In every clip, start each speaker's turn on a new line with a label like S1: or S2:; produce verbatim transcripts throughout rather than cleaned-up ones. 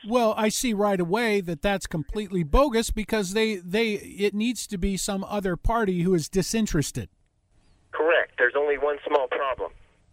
S1: Well, I see right away that that's completely bogus because they, they it needs to be some other party who is disinterested.
S2: Correct. There's only one small problem.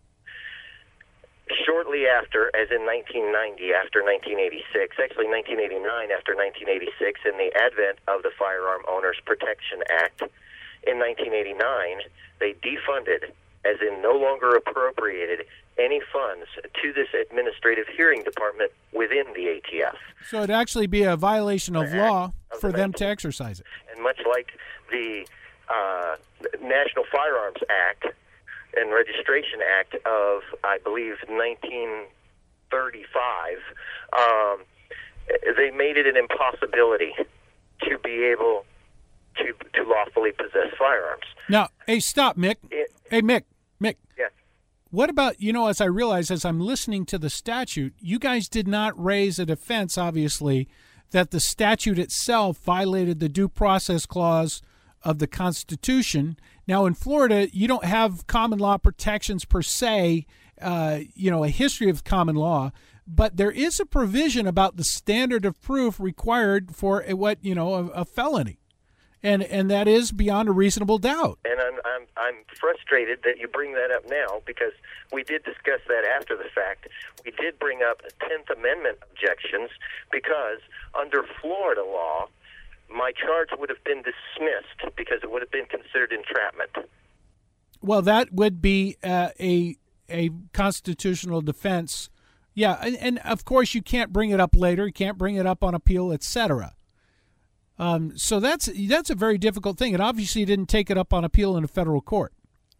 S2: Shortly after, as in nineteen ninety, after nineteen eighty-six, actually nineteen eighty-nine after nineteen eighty-six, in the advent of the Firearm Owners Protection Act, in nineteen eighty-nine, they defunded, as in no longer appropriated, any funds to this administrative hearing department within the A T F.
S1: So it'd actually be a violation of
S2: The
S1: law
S2: of
S1: for
S2: the
S1: them
S2: nineteen
S1: to exercise it.
S2: And much like the uh, National Firearms Act and Registration Act of, I believe, nineteen thirty-five, um, they made it an impossibility to be able to to lawfully possess firearms.
S1: Now, hey, stop, Mick.
S2: It,
S1: Hey, Mick, Mick.
S2: Yes.
S1: What about, you know, as I realize, as I'm listening to the statute, you guys did not raise a defense, obviously, that the statute itself violated the due process clause of the Constitution. Now, in Florida, you don't have common law protections per se, uh, you know, a history of common law, but there is a provision about the standard of proof required for a, what, you know, a, a felony. And and that is beyond a reasonable doubt.
S2: And I'm, I'm I'm frustrated that you bring that up now, because we did discuss that after the fact. We did bring up Tenth Amendment objections because under Florida law, my charge would have been dismissed because it would have been considered entrapment.
S1: Well, that would be uh, a a constitutional defense. Yeah, and, and of course you can't bring it up later. You can't bring it up on appeal, et cetera. Um, so that's that's a very difficult thing, and obviously you didn't take it up on appeal in a federal court.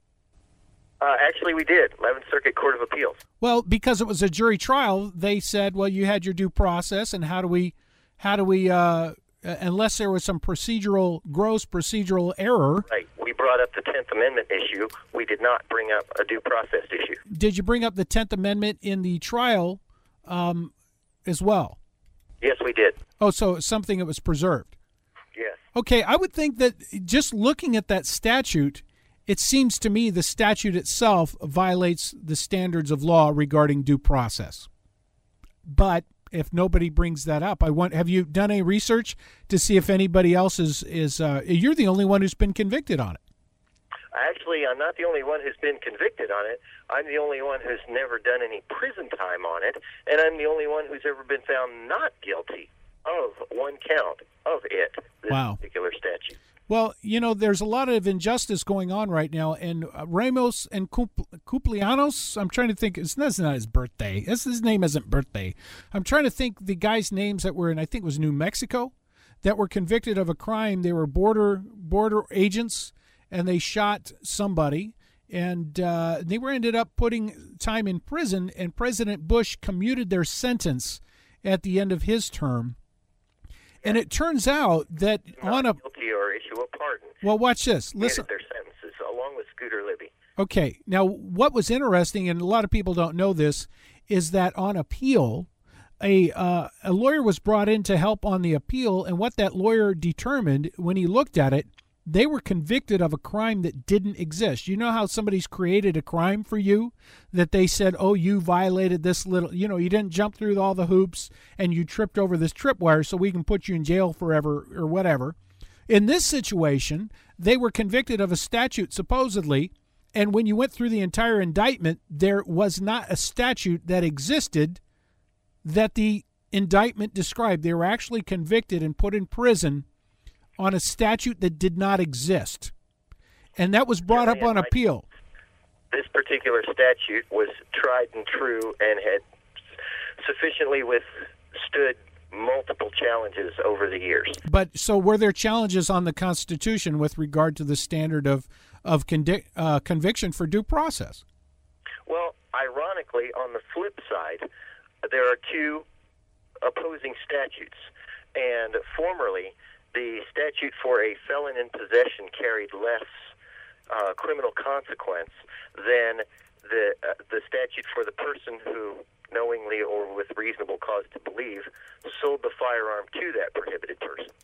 S2: Uh, actually, we did. eleventh Circuit Court of Appeals.
S1: Well, because it was a jury trial, they said, well, you had your due process, and how do we, how do we, uh, unless there was some procedural, gross procedural error.
S2: Right. We brought up the Tenth Amendment issue. We did not bring up a due process issue.
S1: Did you bring up the Tenth Amendment in the trial um, as well?
S2: Yes, we did.
S1: Oh, so it's something that was preserved.
S2: Yes.
S1: Okay, I would think that just looking at that statute, it seems to me the statute itself violates the standards of law regarding due process. But if nobody brings that up, I want, have you done any research to see if anybody else is, is uh, you're the only one who's been convicted on it.
S2: Actually, I'm not the only one who's been convicted on it. I'm the only one who's never done any prison time on it, and I'm the only one who's ever been found not guilty of one count of it, this
S1: wow.
S2: particular statute.
S1: Well, you know, there's a lot of injustice going on right now, and uh, Ramos and Cuplianos, I'm trying to think, it's, that's not his birthday. His, his name isn't birthday. I'm trying to think the guys' names that were in, I think it was New Mexico, that were convicted of a crime. They were border border agents, and they shot somebody, and uh, they were ended up putting time in prison, and President Bush commuted their sentence at the end of his term. And it turns out that
S2: not
S1: on a
S2: guilty or issue a pardon.
S1: Well, watch this. Listen.
S2: Their sentences, along with Scooter Libby.
S1: Okay. Now, what was interesting, and a lot of people don't know this, is that on appeal, a uh, a lawyer was brought in to help on the appeal, and what that lawyer determined when he looked at it, they were convicted of a crime that didn't exist. You know how somebody's created a crime for you that they said, oh, you violated this little, you know, you didn't jump through all the hoops and you tripped over this tripwire so we can put you in jail forever or whatever. In this situation, they were convicted of a statute supposedly, and when you went through the entire indictment, there was not a statute that existed that the indictment described. They were actually convicted and put in prison on a statute that did not exist. And that was brought up on appeal.
S2: This particular statute was tried and true and had sufficiently withstood multiple challenges over the years.
S1: But so were there challenges on the Constitution with regard to the standard of, of condi- uh, conviction for due process?
S2: Well, ironically, on the flip side, there are two opposing statutes. And formerly, the statute for a felon in possession carried less uh, criminal consequence than the uh, the statute for the person who, knowingly or with reasonable cause to believe, sold the firearm to that prohibited person.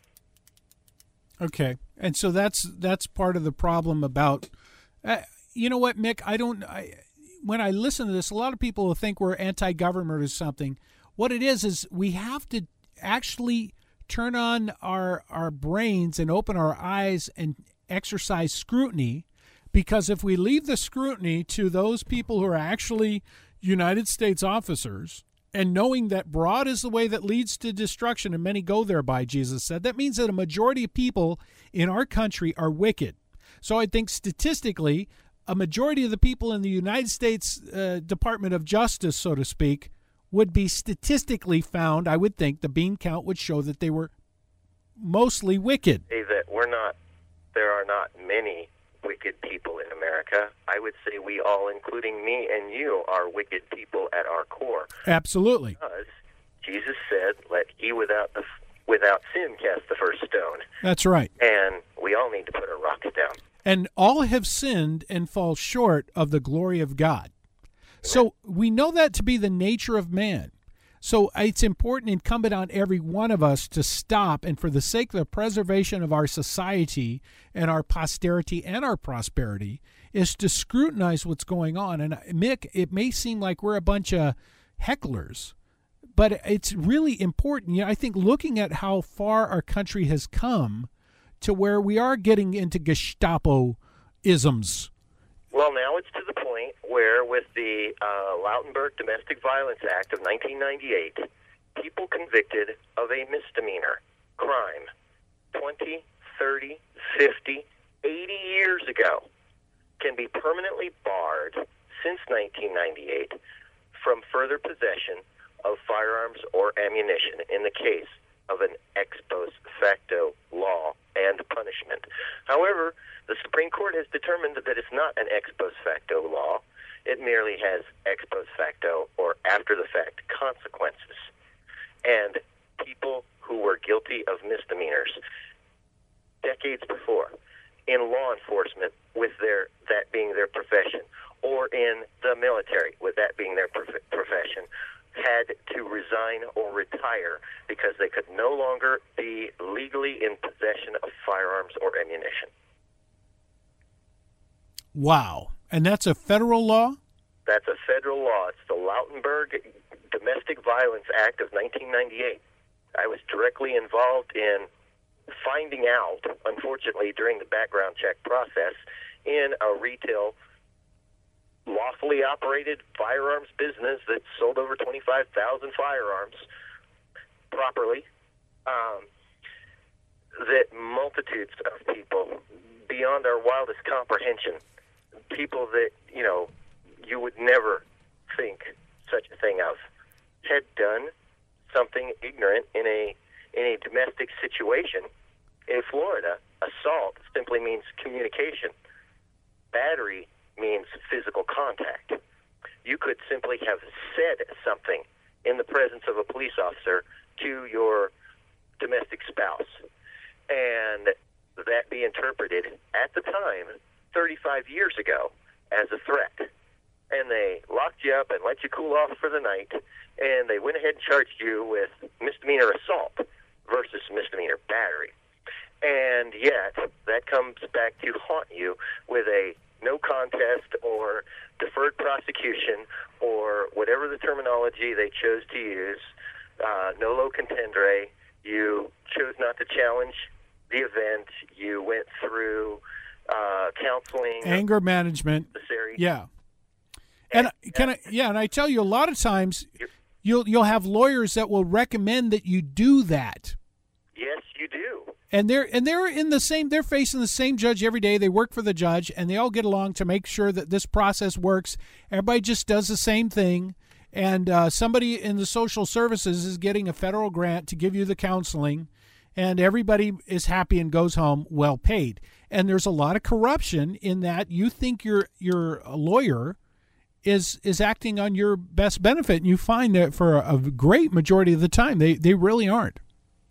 S1: Okay, and so that's that's part of the problem about. Uh, you know what, Mick? I don't. I, when I listen to this, a lot of people will think we're anti-government or something. what it is is we have to actually turn on our our brains and open our eyes and exercise scrutiny, because if we leave the scrutiny to those people who are actually United States officers, and knowing that broad is the way that leads to destruction and many go thereby, Jesus said, that means that a majority of people in our country are wicked. So I think statistically, a majority of the people in the United States uh, Department of Justice, so to speak, would be statistically found, I would think, the bean count would show that they were mostly wicked.
S2: Say that we're not, there are not many wicked people in America. I would say we all, including me and you, are wicked people at our core.
S1: Absolutely.
S2: Because Jesus said, let he without the, without sin cast the first stone.
S1: That's right.
S2: And we all need to put our rocks down.
S1: And all have sinned and fall short of the glory of God. So we know that to be the nature of man. So it's important, incumbent on every one of us to stop, and for the sake of the preservation of our society and our posterity and our prosperity, is to scrutinize what's going on. And Mick, it may seem like we're a bunch of hecklers, but it's really important. You know, I think looking at how far our country has come to where we are getting into Gestapo-isms.
S2: Well, now it's to the point where, with the uh, Lautenberg Domestic Violence Act of nineteen ninety-eight, people convicted of a misdemeanor crime twenty, thirty, fifty, eighty years ago can be permanently barred since nineteen ninety-eight from further possession of firearms or ammunition in the case of an ex post facto law and punishment. However, the Supreme Court has determined that it's not an ex post facto law. It merely has ex post facto, or after-the-fact, consequences. And people who were guilty of misdemeanors decades before in law enforcement, with their that being their profession, or in the military, with that being their prof- profession, had to resign or retire because they could no longer be legally in possession of firearms or ammunition.
S1: Wow. And that's a federal law?
S2: That's a federal law. It's the Lautenberg Domestic Violence Act of nineteen ninety-eight. I was directly involved in finding out, unfortunately, during the background check process, in a retail lawfully operated firearms business that sold over twenty-five thousand firearms properly, um, that multitudes of people, beyond our wildest comprehension, people that, you know, you would never think such a thing of, had done something ignorant in a in a domestic situation. In Florida, assault simply means communication. Battery means physical contact. You could simply have said something in the presence of a police officer to your domestic spouse, and that be interpreted at the time, thirty-five years ago, as a threat. And they locked you up and let you cool off for the night, and they went ahead and charged you with misdemeanor assault versus misdemeanor battery. And yet, that comes back to haunt you with a no contest or deferred prosecution, or whatever the terminology they chose to use, uh, nolo contendere. You chose not to challenge the event. You went through uh, counseling,
S1: anger management.
S2: Necessary.
S1: Yeah, and, and can I? Yeah, and I tell you, a lot of times you'll you'll have lawyers that will recommend that you do that.
S2: Yes, you do.
S1: And they're and they're in the same. They're facing the same judge every day. They work for the judge, and they all get along to make sure that this process works. Everybody just does the same thing, and uh, somebody in the social services is getting a federal grant to give you the counseling, and everybody is happy and goes home well paid. And there's a lot of corruption in that. You think your your lawyer is is acting on your best benefit, and you find that for a, a great majority of the time they they really aren't.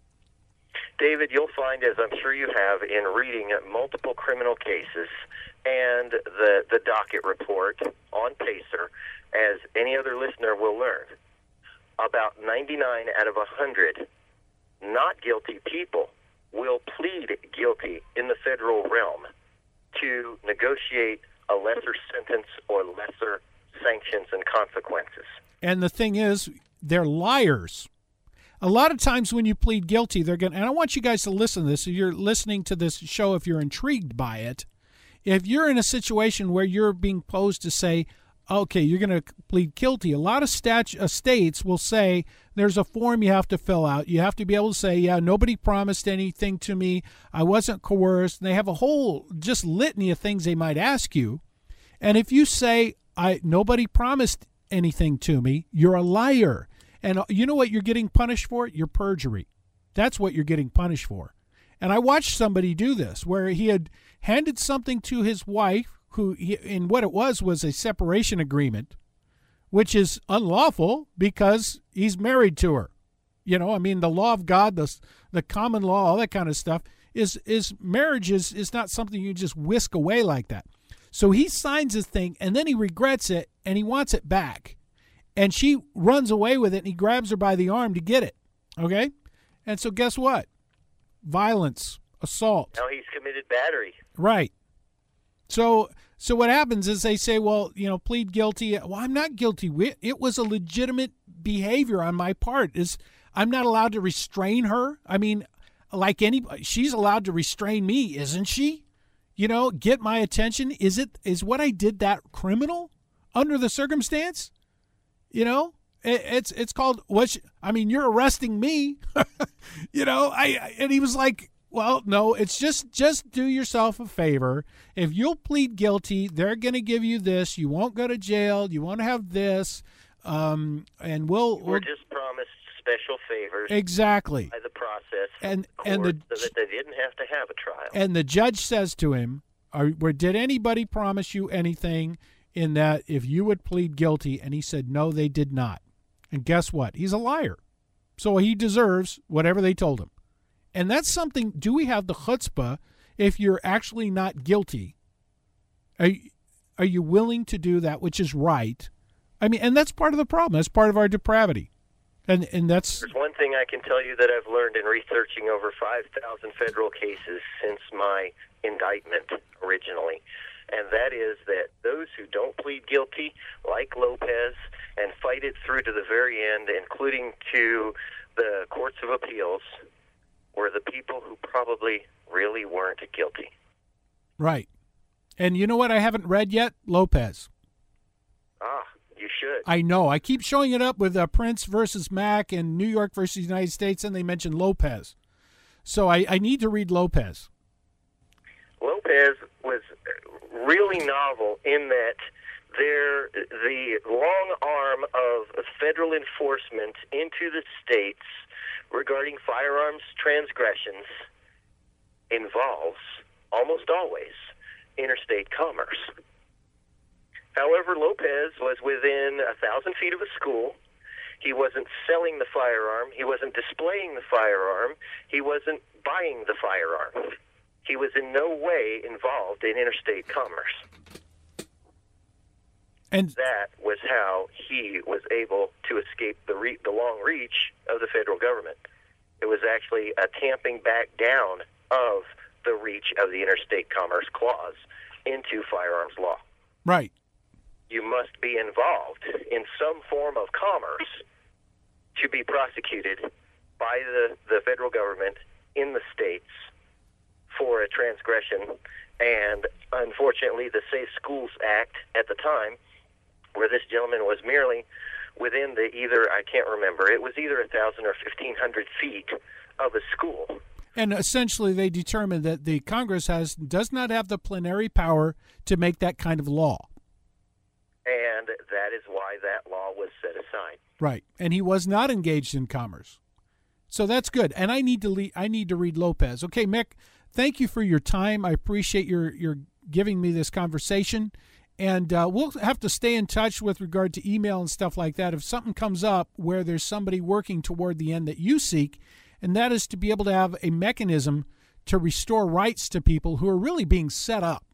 S2: David, you'll find, as I'm sure you have, in reading multiple criminal cases and the, the docket report on PACER, as any other listener will learn, about ninety-nine out of one hundred not guilty people will plead guilty in the federal realm to negotiate a lesser sentence or lesser sanctions and consequences.
S1: And the thing is, they're liars. A lot of times when you plead guilty, they're going to, and I want you guys to listen to this. If you're listening to this show, if you're intrigued by it, if you're in a situation where you're being posed to say, okay, you're going to plead guilty, a lot of statu- uh, states will say there's a form you have to fill out. You have to be able to say, yeah, nobody promised anything to me. I wasn't coerced. And they have a whole just litany of things they might ask you. And if you say, I nobody promised anything to me, you're a liar. And you know what you're getting punished for? Your perjury. That's what you're getting punished for. And I watched somebody do this where he had handed something to his wife, who, he, and what it was was a separation agreement, which is unlawful because he's married to her. You know, I mean, the law of God, the, the common law, all that kind of stuff, is, is marriage is, is not something you just whisk away like that. So he signs this thing, and then he regrets it, and he wants it back. And she runs away with it, and he grabs her by the arm to get it, okay? And so guess what? Violence, assault.
S2: Now he's committed battery.
S1: Right. So so what happens is they say, well, you know, plead guilty. Well, I'm not guilty. It was a legitimate behavior on my part. Is I'm not allowed to restrain her. I mean, like anybody, she's allowed to restrain me, isn't she? You know, get my attention. Is it is what I did that criminal under the circumstance? You know, it, it's it's called what? I mean, you're arresting me. you know, I and he was like, well, no, it's just just do yourself a favor. If you'll plead guilty, they're going to give you this. You won't go to jail. You won't have this, um, and we'll.
S2: We're we'll, just promised special favors.
S1: Exactly.
S2: By the process,
S1: and and the
S2: so that they didn't have to have a trial.
S1: And the judge says to him, Are, "Did anybody promise you anything in that if you would plead guilty?" And he said, "No, they did not." And guess what? He's a liar, so he deserves whatever they told him. And that's something, do we have the chutzpah, if you're actually not guilty, are, are you willing to do that which is right? I mean, and that's part of the problem. That's part of our depravity. And and that's...
S2: There's one thing I can tell you that I've learned in researching over five thousand federal cases since my indictment originally, and that is that those who don't plead guilty, like Lopez, and fight it through to the very end, including to the courts of appeals, were the people who probably really weren't guilty.
S1: Right. And you know what I haven't read yet? Lopez.
S2: Ah, you should.
S1: I know. I keep showing it up with uh, Prince versus Mac and New York versus United States, and they mention Lopez. So I, I need to read Lopez.
S2: Lopez was really novel in that there, the long arm of federal enforcement into the states regarding firearms transgressions involves, almost always, interstate commerce. However, Lopez was within a thousand feet of a school. He wasn't selling the firearm. He wasn't displaying the firearm. He wasn't buying the firearm. He was in no way involved in interstate commerce. And that was how he was able to escape the re- the long reach of the federal government. It was actually a tamping back down of the reach of the Interstate Commerce Clause into firearms law.
S1: Right.
S2: You must be involved in some form of commerce to be prosecuted by the, the federal government in the states for a transgression. And unfortunately, the Safe Schools Act at the time, where this gentleman was merely within the either, I can't remember, it was either one thousand or fifteen hundred feet of a school.
S1: And essentially they determined that the Congress has does not have the plenary power to make that kind of law.
S2: And that is why that law was set aside.
S1: Right. And he was not engaged in commerce. So that's good. And I need to le- I need to read Lopez. Okay, Mick, thank you for your time. I appreciate your your giving me this conversation. And uh, we'll have to stay in touch with regard to email and stuff like that. If something comes up where there's somebody working toward the end that you seek, and that is to be able to have a mechanism to restore rights to people who are really being set up.